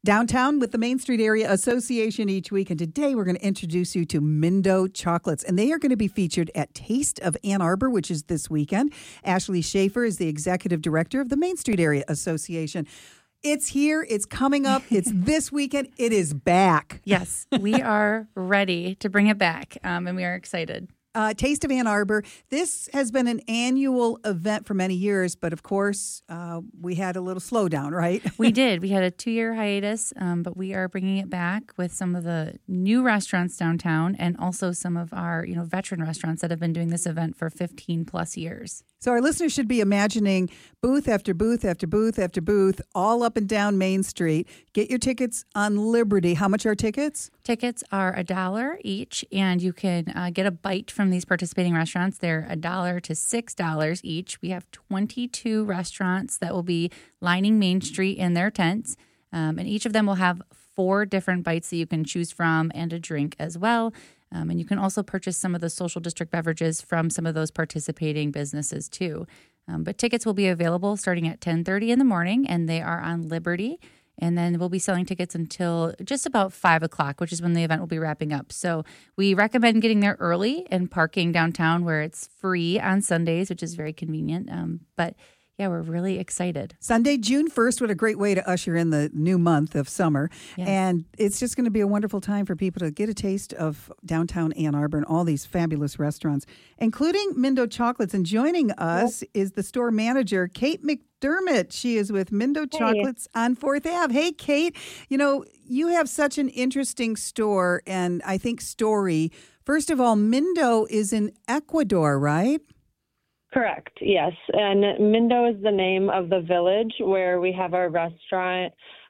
Downtown with the Main Street Area Association each week. And today we're going to introduce you to Mindo Chocolates. And they are going to be featured at Taste of Ann Arbor, which is this weekend. Ashley Schaefer is the executive director of the Main Street Area Association. It's here. It's coming up. It's this weekend. It is back. Yes, we are ready to bring it back, and we are excited. Taste of Ann Arbor. This has been an annual event for many years, but of course, we had a little slowdown, right? We did. We had a 2-year hiatus, but we are bringing it back with some of the new restaurants downtown and also some of our, veteran restaurants that have been doing this event for 15 plus years. So our listeners should be imagining booth after booth after booth after booth, all up and down Main Street. Get your tickets on Liberty. How much are tickets? Tickets are $1 each, and you can get a bite from these participating restaurants. They're $1 to $6 each. We have 22 restaurants that will be lining Main Street in their tents, and each of them will have 4 different bites that you can choose from and a drink as well. And you can also purchase some of the social district beverages from some of those participating businesses too. But tickets will be available starting at 10:30 in the morning, and they are on Liberty. And then we'll be selling tickets until just about 5 o'clock, which is when the event will be wrapping up. So we recommend getting there early and parking downtown where it's free on Sundays, which is very convenient. But yeah, we're really excited. Sunday, June 1st, what a great way to usher in the new month of summer. Yes. And it's just going to be a wonderful time for people to get a taste of downtown Ann Arbor and all these fabulous restaurants, including Mindo Chocolates. And joining us is the store manager, Kate McDermott. She is with Mindo Chocolates on 4th Ave. Hey, Kate, you have such an interesting store and I think story. First of all, Mindo is in Ecuador, right? Correct, yes. And Mindo is the name of the village where we have our restaurant,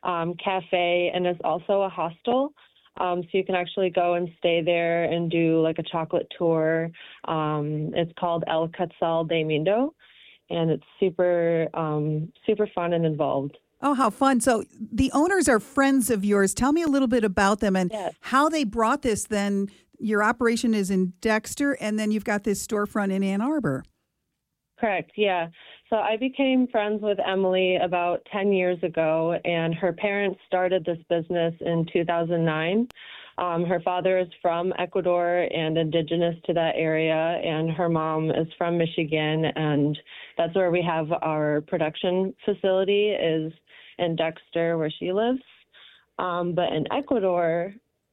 cafe, and it's also a hostel. So you can actually go and stay there and do like a chocolate tour. It's called El Quetzal de Mindo, and it's super fun and involved. Oh, how fun. So the owners are friends of yours. Tell me a little bit about them and how they brought this then. Your operation is in Dexter, and then you've got this storefront in Ann Arbor. Correct, yeah. So I became friends with Emily about 10 years ago, and her parents started this business in 2009. Her father is from Ecuador and indigenous to that area, and her mom is from Michigan, and that's where we have our production facility is in Dexter, where she lives. But in Ecuador,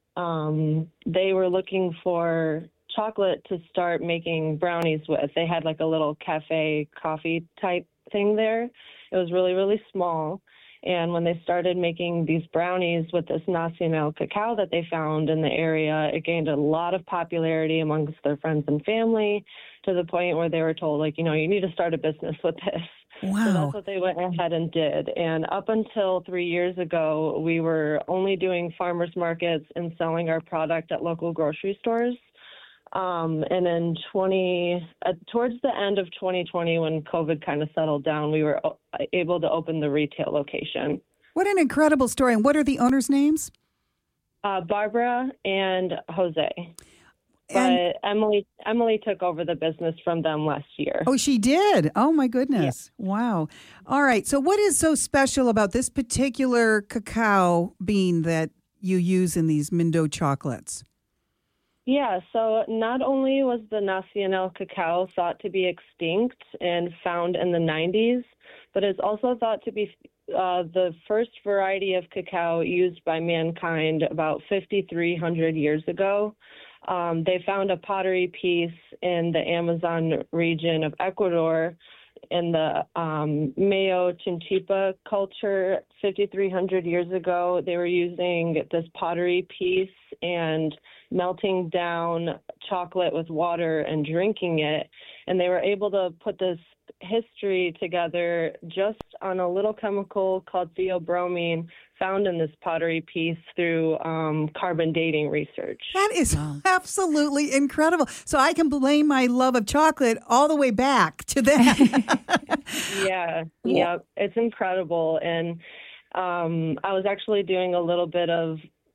they were looking for chocolate to start making brownies with. They had like a little cafe coffee type thing there. It was really, really small. And when they started making these brownies with this Nacional cacao that they found in the area, it gained a lot of popularity amongst their friends and family to the point where they were told, you need to start a business with this. Wow. So that's what they went ahead and did. And up until 3 years ago, we were only doing farmers markets and selling our product at local grocery stores. And then towards the end of 2020, when COVID kind of settled down, we were able to open the retail location. What an incredible story. And what are the owners' names? Barbara and Jose. But Emily took over the business from them last year. Oh, she did? Oh, my goodness. Yeah. Wow. All right. So what is so special about this particular cacao bean that you use in these Mindo chocolates? Yeah, so not only was the Nacional cacao thought to be extinct and found in the 90s, but it's also thought to be the first variety of cacao used by mankind about 5,300 years ago. They found a pottery piece in the Amazon region of Ecuador in the Mayo Chinchipa culture 5,300 years ago. They were using this pottery piece and melting down chocolate with water and drinking it. And they were able to put this history together just on a little chemical called theobromine found in this pottery piece through carbon dating research. That is absolutely incredible. So I can blame my love of chocolate all the way back to that. Yeah, it's incredible. And I was actually doing a little bit of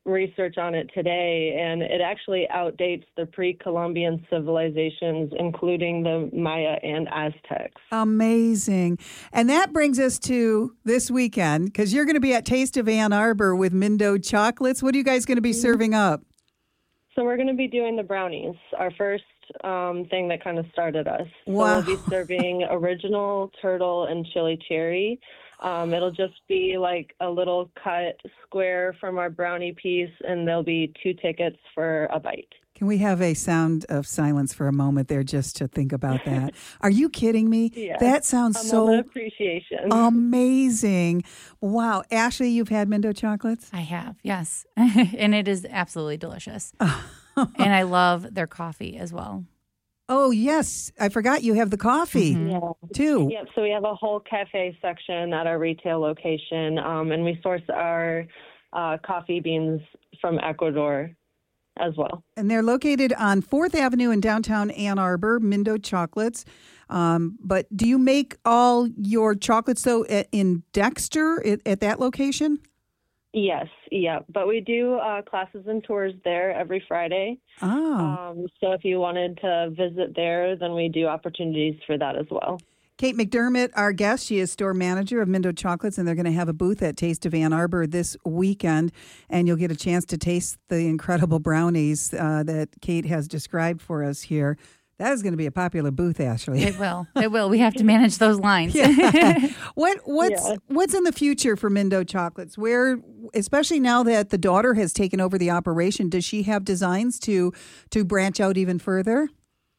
research on it today, and it actually outdates the pre-Columbian civilizations, including the Maya and Aztecs. Amazing. And that brings us to this weekend, because you're going to be at Taste of Ann Arbor with Mindo Chocolates. What are you guys going to be serving up? So we're going to be doing the brownies, our first thing that kind of started us. Wow. So we'll be serving original turtle and chili cherry. It'll just be like a little cut square from our brownie piece, and there'll be 2 tickets for a bite. Can we have a sound of silence for a moment there just to think about that? Are you kidding me? Yeah. That sounds A so moment of appreciation. amazing. Wow. Ashley, you've had Mindo Chocolates? I have, yes. And it is absolutely delicious. And I love their coffee as well. Oh, yes. I forgot you have the coffee, Yeah. too. Yep. So we have a whole cafe section at our retail location, and we source our coffee beans from Ecuador as well. And they're located on 4th Avenue in downtown Ann Arbor, Mindo Chocolates. But do you make all your chocolates, though, in Dexter at that location? Yes, yeah. But we do classes and tours there every Friday. Oh. So if you wanted to visit there, then we do opportunities for that as well. Kate McDermott, our guest, she is store manager of Mindo Chocolates, and they're going to have a booth at Taste of Ann Arbor this weekend, and you'll get a chance to taste the incredible brownies that Kate has described for us here. That is going to be a popular booth, Ashley. It will. It will. We have to manage those lines. Yeah. What's in the future for Mindo Chocolates? Where, especially now that the daughter has taken over the operation, does she have designs to branch out even further?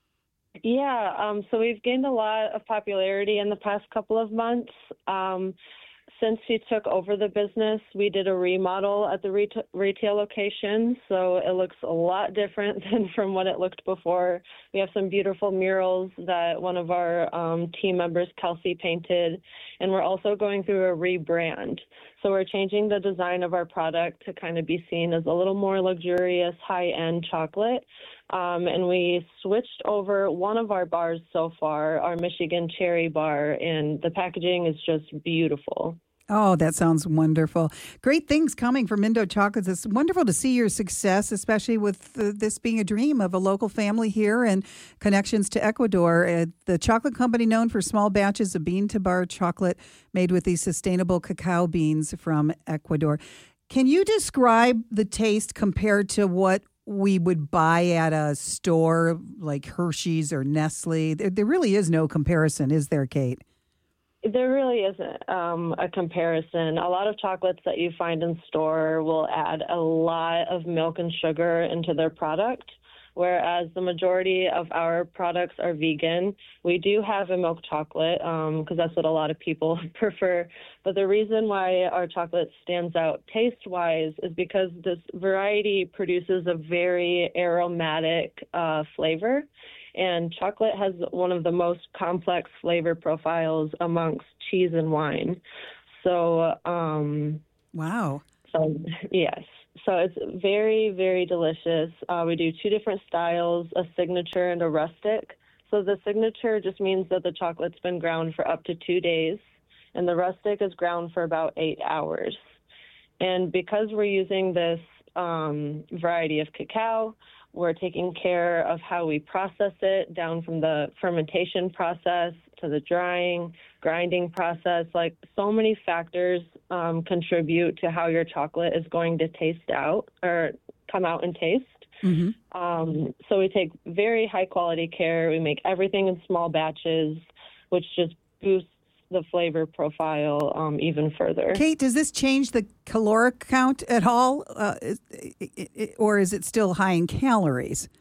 Yeah, so we've gained a lot of popularity in the past couple of months. Since she took over the business, we did a remodel at the retail location, so it looks a lot different than from what it looked before. We have some beautiful murals that one of our team members, Kelsey, painted, and we're also going through a rebrand. So we're changing the design of our product to kind of be seen as a little more luxurious, high-end chocolate. And we switched over one of our bars so far, our Michigan Cherry Bar, and the packaging is just beautiful. Oh, that sounds wonderful. Great things coming from Mindo Chocolates. It's wonderful to see your success, especially with this being a dream of a local family here and connections to Ecuador. The chocolate company known for small batches of bean-to-bar chocolate made with these sustainable cacao beans from Ecuador. Can you describe the taste compared to what we would buy at a store like Hershey's or Nestle? There really is no comparison, is there, Kate? There really isn't a comparison. A lot of chocolates that you find in store will add a lot of milk and sugar into their product, whereas the majority of our products are vegan. We do have a milk chocolate because that's what a lot of people prefer. But the reason why our chocolate stands out taste-wise is because this variety produces a very aromatic flavor. And chocolate has one of the most complex flavor profiles amongst cheese and wine. So, wow. So, yes. So it's very, very delicious. We do 2 different styles, a signature and a rustic. So the signature just means that the chocolate's been ground for up to 2 days, and the rustic is ground for about 8 hours. And because we're using this variety of cacao, we're taking care of how we process it, down from the fermentation process to the drying, grinding process. Like, so many factors contribute to how your chocolate is going to taste out or come out and taste. Mm-hmm. So we take very high quality care. We make everything in small batches, which just boosts the flavor profile even further. Kate, does this change the caloric count at all, or is it still high in calories?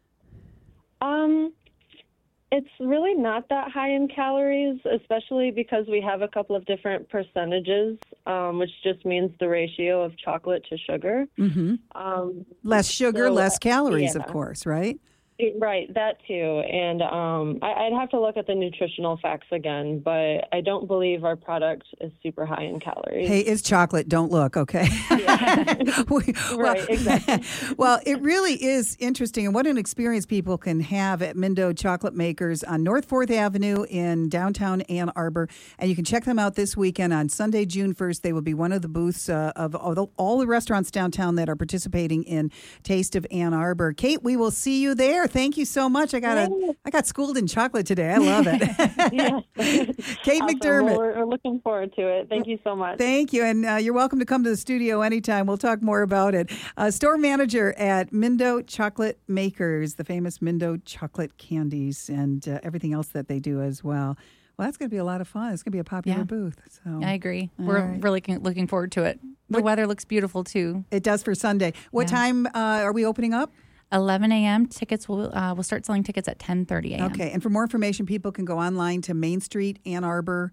It's really not that high in calories, especially because we have a couple of different percentages, which just means the ratio of chocolate to sugar. Mm-hmm. Less sugar, less calories, of course, right? Right, that too. And I'd have to look at the nutritional facts again, but I don't believe our product is super high in calories. Hey, it's chocolate. Don't look, okay? Yeah. Right, exactly. Well, it really is interesting, and what an experience people can have at Mindo Chocolate Makers on North 4th Avenue in downtown Ann Arbor. And you can check them out this weekend on Sunday, June 1st. They will be one of the booths of all the restaurants downtown that are participating in Taste of Ann Arbor. Kate, we will see you there. Thank you so much. I got schooled in chocolate today. I love it. Yeah. Kate Awesome. McDermott. Well, we're looking forward to it. Thank you so much. Thank you. And you're welcome to come to the studio anytime. We'll talk more about it. Store manager at Mindo Chocolate Makers, the famous Mindo chocolate candies and everything else that they do as well. Well, that's going to be a lot of fun. It's going to be a popular booth. So I agree. We're really looking forward to it. The weather looks beautiful, too. It does for Sunday. What time are we opening up? 11 a.m. Tickets we'll start selling tickets at 10:30 a.m. Okay. And for more information, people can go online to mainstreetannarbor.org.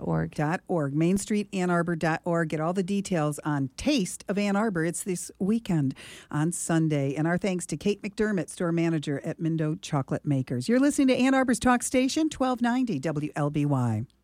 mainstreetannarbor.org. Get all the details on Taste of Ann Arbor. It's this weekend on Sunday. And our thanks to Kate McDermott, store manager at Mindo Chocolate Makers. You're listening to Ann Arbor's Talk Station, 1290 WLBY.